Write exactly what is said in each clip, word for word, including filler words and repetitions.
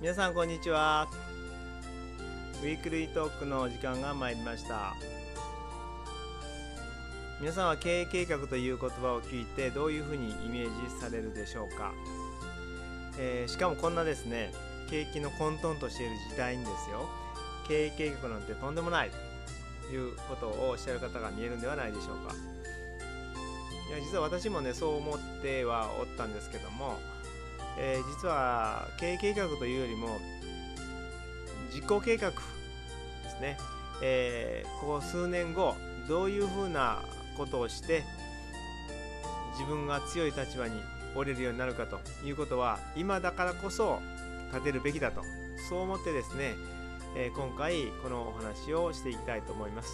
皆さんこんにちは。ウィークリートークの時間が参りました。皆さんは経営計画という言葉を聞いてどういうふうにイメージされるでしょうか。えー、しかもこんなですね、景気の混沌としている時代にですよ、経営計画なんてとんでもないということをおっしゃる方が見えるんではないでしょうか。いや実は私もねそう思ってはおったんですけども、えー、実は経営計画というよりも実行計画ですね、えー、ここ数年後どういうふうなことをして自分が強い立場に折れるようになるかということは今だからこそ立てるべきだと、そう思ってですね、えー、今回このお話をしていきたいと思います。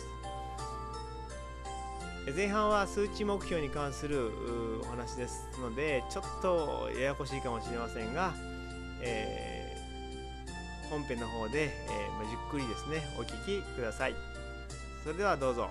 前半は数値目標に関するお話ですのでちょっとややこしいかもしれませんが、えー、本編の方で、えー、じっくりですねお聞きください。それではどうぞ。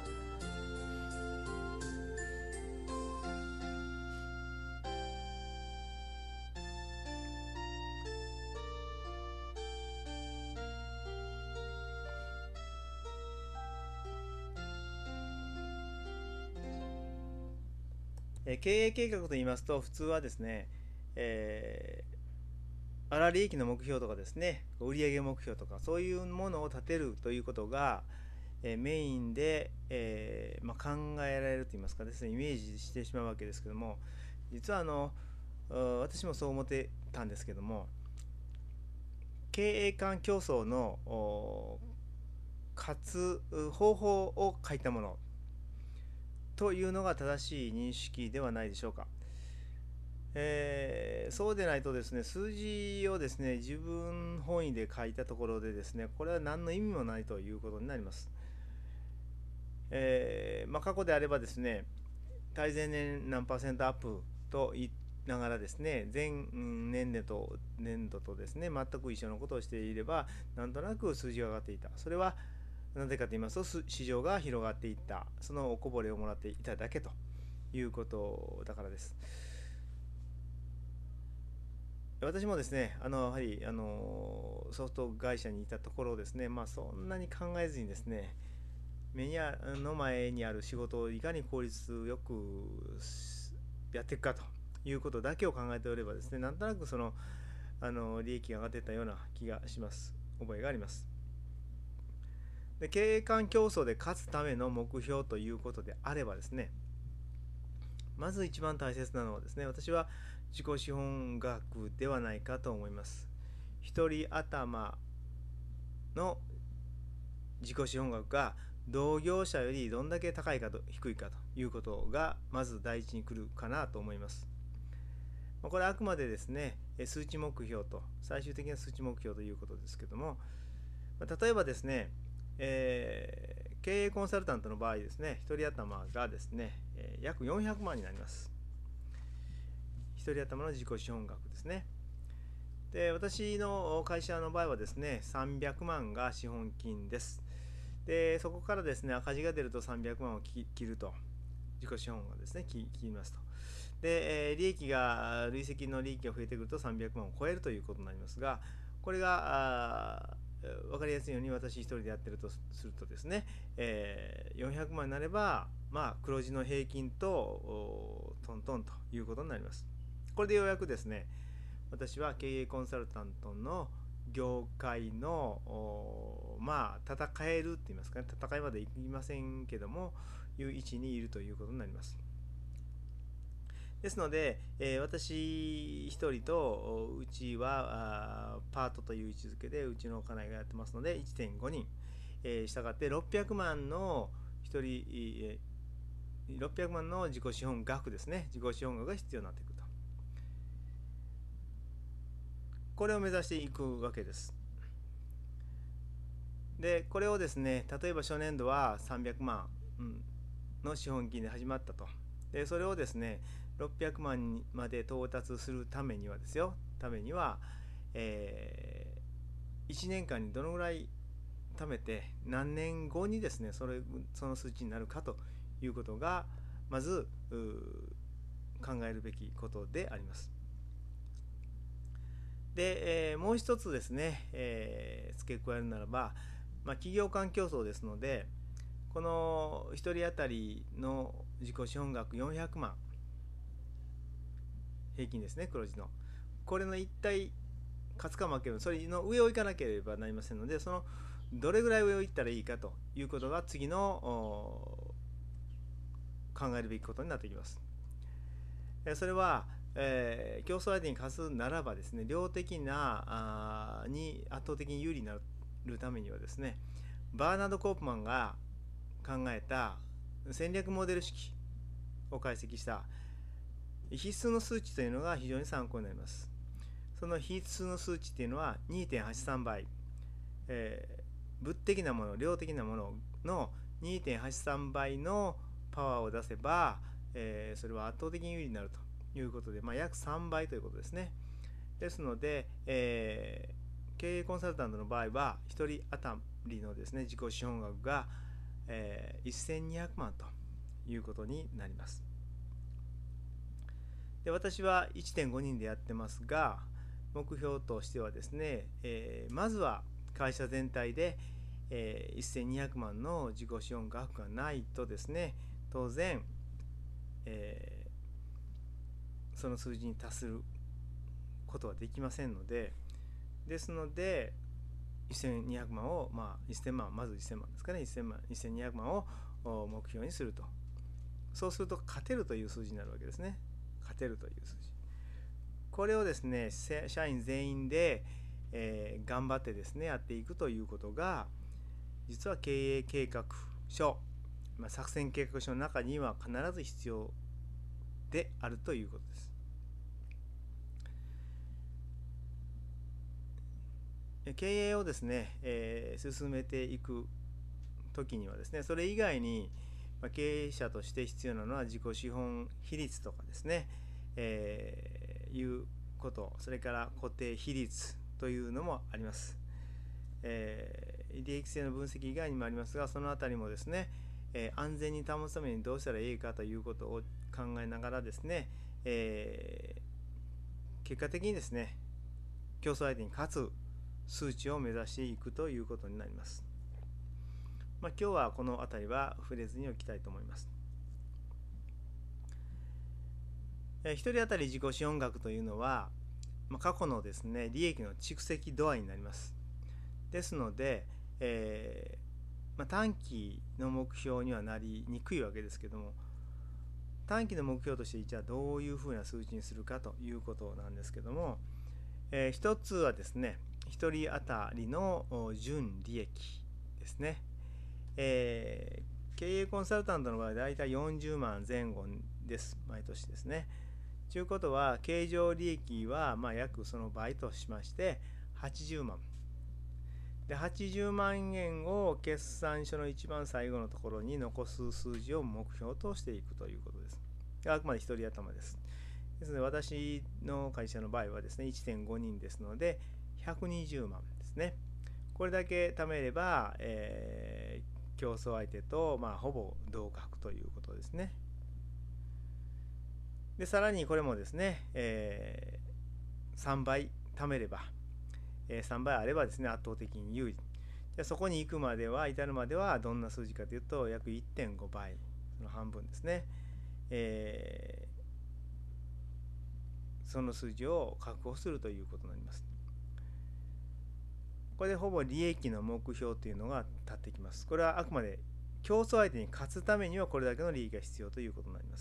えー、経営計画といいますと普通はですね、えー、粗利益の目標とかですね売上目標とかそういうものを立てるということが、えー、メインで、えーまあ、考えられるといいますかですねイメージしてしまうわけですけども、実はあの私もそう思ってたんですけども、経営間競争の勝つ方法を書いたものというのが正しい認識ではないでしょうか。えー、そうでないとですね、数字をですね自分本位で書いたところでですね、これは何の意味もないということになります。えーまあ、過去であればですね、対前年何パーセントアップと言いながらですね、前年度と年度とですね全く一緒のことをしていればなんとなく数字が上がっていた。それはなぜかと言いますと市場が広がっていった、そのおこぼれをもらっていただけということだからです。私もですね、あのやはりあのソフト会社にいたところですね、まあ、そんなに考えずにですね、目にあの前にある仕事をいかに効率よくやっていくかということだけを考えておればですね、なんとなくそのあの利益が上がっていったような気がします。覚えがあります。で経営間競争で勝つための目標ということであればですね、まず一番大切なのはですね、私は自己資本額ではないかと思います。一人頭の自己資本額が同業者よりどんだけ高いかと低いかということがまず第一に来るかなと思います。これはあくまでですね数値目標と最終的な数値目標ということですけども、例えばですね、えー、経営コンサルタントの場合ですね、一人頭がですね約よんひゃくまんになります。一人頭の自己資本額ですね。で私の会社の場合はですねさんびゃくまんが資本金です。でそこからですね赤字が出るとさんびゃくまんを切ると、自己資本がですね切りますと。で、えー、利益が累積の利益が増えてくるとさんびゃくまんを超えるということになりますが、これが分かりやすいように私一人でやってるとするとですね、えー、よんひゃくまんになればまあ黒字の平均とトントンということになります。これでようやくですね、私は経営コンサルタントの業界のまあ戦えるって言いますかね、戦いまでいきませんけどもいう位置にいるということになります。ですので、えー、私一人とうちはパートという位置づけでうちの家内がやってますので いってんごにん、えー、したがってろっぴゃくまんの一人、えー、ろっぴゃくまんの自己資本額ですね、自己資本額が必要になってくると、これを目指していくわけです。でこれをですね、例えば初年度はさんびゃくまんの資本金で始まったと。でそれをですねろっぴゃくまんまで到達するためにはですよためには、えー、いちねんかんにどのぐらい貯めて何年後にですねそれその数値になるかということがまず考えるべきことであります。 で、えーもう一つですね、えー付け加えるならば、まあ、企業間競争ですので、このひとり当たりの自己資本額よんひゃくまん、平均ですね、黒字の。これの一体勝つか負ける、それの上を行かなければなりませんので、そのどれぐらい上を行ったらいいかということが次の考えるべきことになってきます。それは、えー競争相手に勝つならばですね、量的なあに圧倒的に有利になるためにはですね、バーナード・コープマンが考えた戦略モデル式を解析した必須の数値というのが非常に参考になります。その必須の数値というのは にてんはちさん 倍、えー物的なもの、量的なものの にてんはちさん 倍のパワーを出せば、えーそれは圧倒的に有利になるということで、まあ、約さんばいということですね。ですので、えー経営コンサルタントの場合はひとり当たりのですね自己資本額が、えーせんにひゃくまんということになります。で、私はいってんごにんでやってますが、目標としてはですね、えーまずは会社全体で、えーせんにひゃくまんの自己資本額がないとですね、当然、えーその数字に達することはできませんので、ですのでせんにひゃくまんを、まあ、せんまん、まずせんまんですかね、せんまん、せんにひゃくまんを目標にすると。そうすると勝てるという数字になるわけですね。勝てるという数字。これをですね、社員全員で、えー頑張ってですね、やっていくということが、実は経営計画書、まあ、作戦計画書の中には必ず必要であるということです。経営をですね、えー進めていく時にはですね、それ以外に、まあ、経営者として必要なのは自己資本比率とかですね、えーいうこと、それから固定比率というのもあります。えー利益性の分析以外にもありますが、そのあたりもですね、えー安全に保つためにどうしたらいいかということを考えながらですね、えー結果的にですね、競争相手に勝つ数値を目指していくということになります。まあ、今日はこの辺りは触れずにおきたいと思います。えー、ひとり当たり自己資本額というのは、まあ、過去のですね利益の蓄積度合いになります。ですので、えーまあ、短期の目標にはなりにくいわけですけども、短期の目標としてじゃあどういうふうな数値にするかということなんですけども、えー、一つはですね、ひとり当たりの純利益ですね。えー経営コンサルタントの場合、だいたいよんじゅうまんぜん後です、毎年ですね。ということは、経常利益はまあ約その倍としまして、はちじゅうまん。で、はちじゅうまんえんを決算書の一番最後のところに残す数字を目標としていくということです。あくまでひとり頭です。ですので、私の会社の場合はですね、いってんごにんですので、ひゃくにじゅうまんですね。これだけ貯めれば、えー競争相手と、まあ、ほぼ同格ということですね。で、さらにこれもですね、えーさんばい貯めれば、えーさんばいあればですね、圧倒的に有利。じゃあそこに行くまでは、至るまではどんな数字かというと、約 いってんごばい、その半分ですね。えーその数字を確保するということになります。これでほぼ利益の目標というのが立ってきます。これはあくまで競争相手に勝つためにはこれだけの利益が必要ということになります。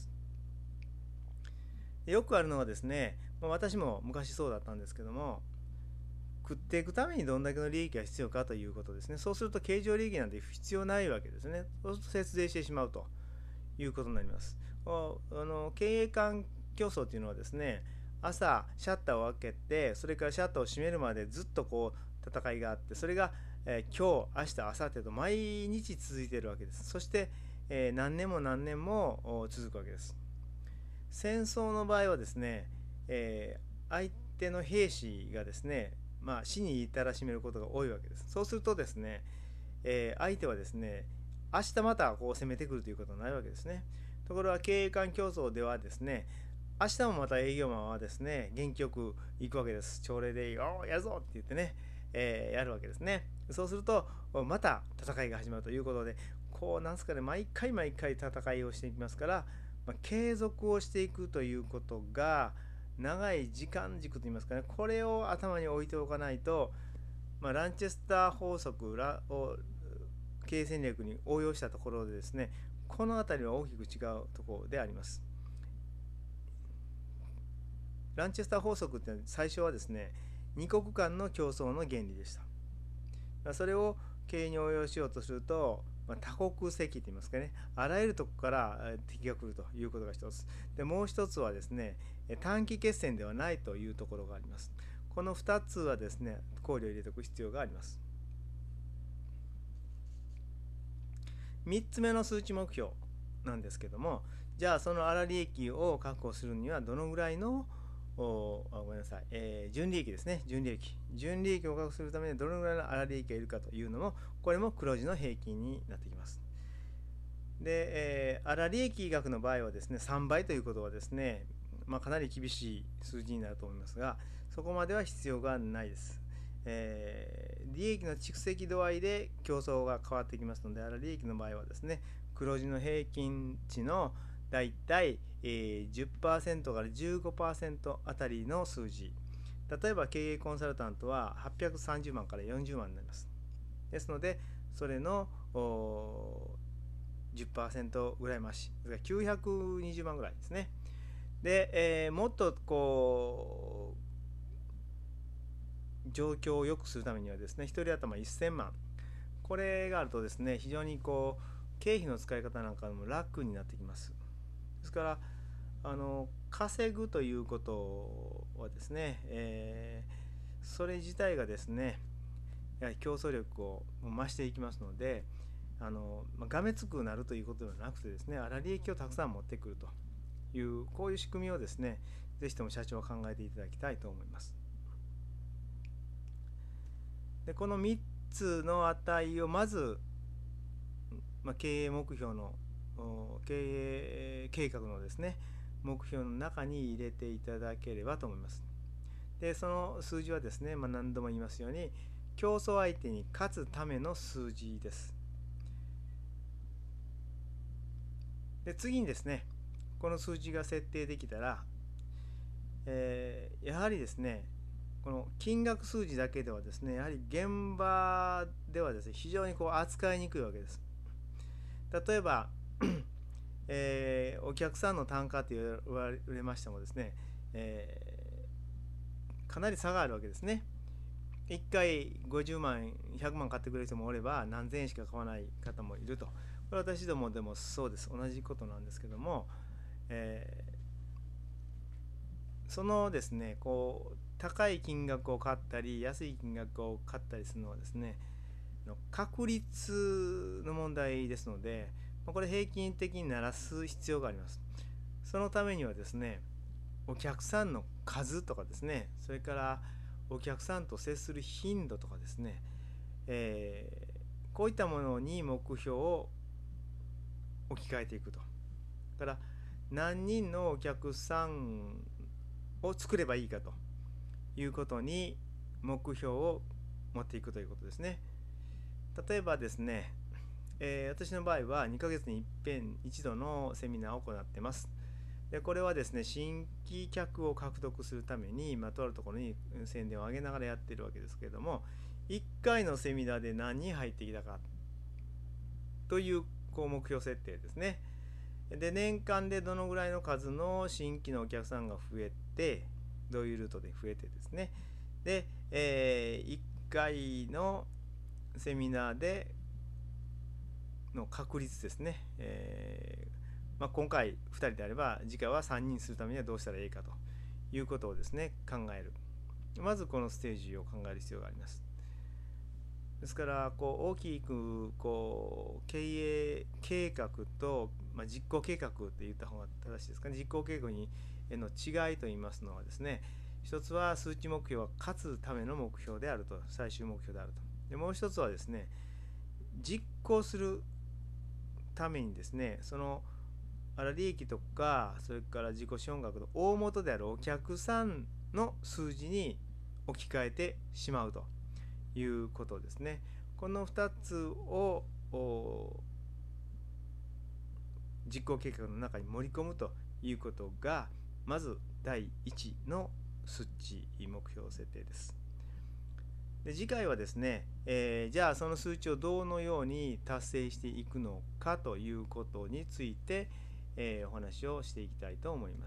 よくあるのはですね、私も昔そうだったんですけども、食っていくためにどんだけの利益が必要かということですね。そうすると経常利益なんて必要ないわけですね。そうすると節税してしまうということになります。あの経営間競争というのはですね、朝シャッターを開けて、それからシャッターを閉めるまでずっとこう戦いがあって、それが、えー、今日明日明後日と毎日続いているわけです。そして、えー、何年も何年も続くわけです。戦争の場合はですね、えー、相手の兵士がですね、まあ、死に至らしめることが多いわけです。そうするとですね、えー、相手はですね、明日またこう攻めてくるということはないわけですね。ところが経営間競争ではですね、 明日もまた営業マンはですね、元気よく行くわけです。朝礼で、よーやるぞって言ってね、えーやるわけですね。そうすると、また戦いが始まるということで、こう、なんすかね、毎回毎回戦いをしていきますから、まあ、継続をしていくということが、長い時間軸といいますかね、これを頭に置いておかないと、まあ、ランチェスター法則を経営戦略に応用したところでですね、この辺りは大きく違うところであります。ランチェスター法則って最初はですね、二国間の競争の原理でした。それを経営に応用しようとすると、まあ、多国籍といいますかね、あらゆるところから敵が来るということが一つで、もう一つはですね、短期決戦ではないというところがあります。このふたつはですね、考慮を入れておく必要があります。みっつめの数値目標なんですけども、じゃあその粗利益を確保するにはどのぐらいのおあごめんなさい、えー、純利益ですね。純利益。純利益を確保するためにどのぐらいの粗利益がいるかというのも、これも黒字の平均になってきます。で、えー、粗利益額の場合はですね、さんばいということはですね、まあ、かなり厳しい数字になると思いますが、そこまでは必要がないです。えー、利益の蓄積度合いで競争が変わってきますので、粗利益の場合はですね、黒字の平均値のだいたい、えー、じゅっパーセント から じゅうごパーセント あたりの数字。例えば経営コンサルタントははっぴゃくさんじゅうまんからよんじゅうまんになります。ですので、それの じゅっパーセント ぐらい増し、きゅうひゃくにじゅうまんぐらいですね。で、えー、もっとこう状況を良くするためにはですね、ひとり頭せんまん、これがあるとですね、非常にこう経費の使い方なんかも楽になってきます。ですからあの稼ぐということはですね、えー、それ自体がですね、やはり競争力を増していきますので、あのがめつくなるということではなくてですね、粗利益をたくさん持ってくるという、こういう仕組みをですね、ぜひとも社長は考えていただきたいと思います。でこのみっつの値をまず、まあ、経営目標の経営計画のですね、目標の中に入れていただければと思います。でその数字はですね、まあ、何度も言いますように、競争相手に勝つための数字です。で次にですね、この数字が設定できたら、えー、やはりですね、この金額数字だけではですね、やはり現場ではですね、非常にこう扱いにくいわけです。例えば、えー、お客さんの単価と言われましてもですね、えー、かなり差があるわけですね。いっかいごじゅうまん、ひゃくまん買ってくれる人もおれば、何千円しか買わない方もいると。これは私どもでもそうです。同じことなんですけども、えー、そのですね、こう高い金額を買ったり安い金額を買ったりするのはですね、確率の問題ですので、これ平均的にならす必要があります。そのためにはですね、お客さんの数とかですね、それからお客さんと接する頻度とかですね、えー、こういったものに目標を置き換えていくと。だから何人のお客さんを作ればいいかということに目標を持っていくということですね。例えばですね、えー、私の場合はにかげつにいっぺん一度のセミナーを行っています。でこれはですね、新規客を獲得するために、まあ、とあるところに宣伝を上げながらやっているわけですけれども、いっかいのセミナーで何人入ってきたかというこう目標設定ですね。で年間でどのぐらいの数の新規のお客さんが増えて、どういうルートで増えてですね、で、えー、いっかいのセミナーでの確率ですね、えーまあ、今回ふたりであれば次回はさんにんするためにはどうしたらいいかということをですね考える。まずこのステージを考える必要があります。ですからこう大きくこう経営計画と、まあ、実行計画って言った方が正しいですかね。実行計画にへの違いと言いますのはですね、一つは数値目標は勝つための目標であると、最終目標であると。でもう一つはですね、実行するためにですね、その粗利益とか、それから自己資本額の大元であるお客さんの数字に置き換えてしまうということですね。このふたつを実行計画の中に盛り込むということが、まずだいいちの数値目標設定です。で次回はですね、えー、じゃあその数値をどのように達成していくのかということについて、えー、お話をしていきたいと思います。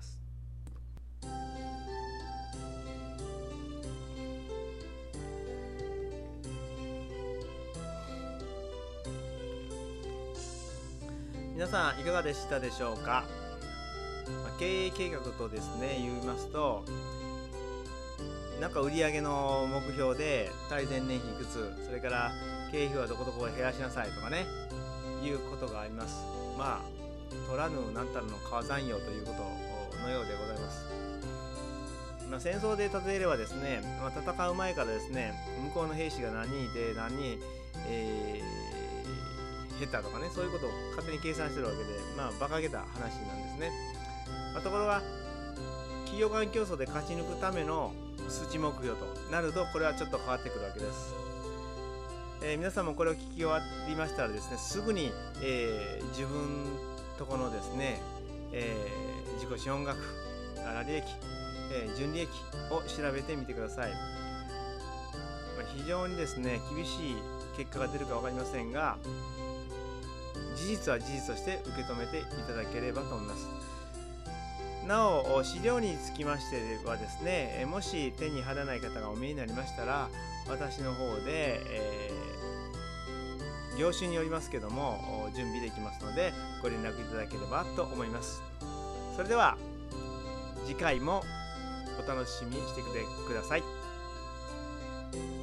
皆さんいかがでしたでしょうか。まあ、経営計画とですね言いますと、なんか売上の目標で対前年比いくつ、それから経費はどこどこを減らしなさいとかね、いうことがあります。まあ取らぬなんたらの川山用ということのようでございます。まあ、戦争で例えればですね、まあ、戦う前からですね、向こうの兵士が何人いて何人、えー、減ったとかね、そういうことを勝手に計算してるわけで、まあ馬鹿げた話なんですね。まあ、ところが企業間競争で勝ち抜くための数値目標となると、これはちょっと変わってくるわけです。えー、皆さんもこれを聞き終わりましたらですね、すぐに、えー、自分とこのですね、えー、自己資本額、粗利益、えー、純利益を調べてみてください。まあ、非常にですね厳しい結果が出るか分かりませんが、事実は事実として受け止めていただければと思います。なお資料につきましてはですね、もし手に入らない方がお見えになりましたら、私の方で、えー、業種によりますけども準備できますので、ご連絡いただければと思います。それでは次回もお楽しみにしてください。